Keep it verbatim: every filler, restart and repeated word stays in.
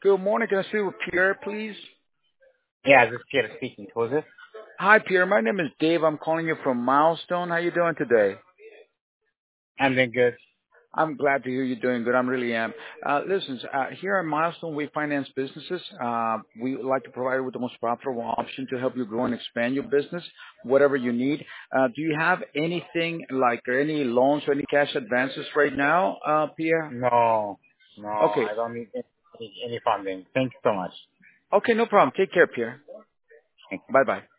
Good morning. Can I speak with Pierre, please? Yeah, this is Peter speaking. Who's this? Hi, Pierre. My name is Dave. I'm calling you from Milestone. How you doing today? I'm doing good. I'm glad to hear you're doing good. I really am. Uh, listen, uh, here at Milestone, we finance businesses. Uh, we would like to provide you with the most profitable option to help you grow and expand your business, whatever you need. Uh, do you have anything like or any loans or any cash advances right now, uh, Pierre? No, no, Okay. I don't need any, any funding. Thank you so much. Okay, no problem. Take care, Pierre. Bye-bye.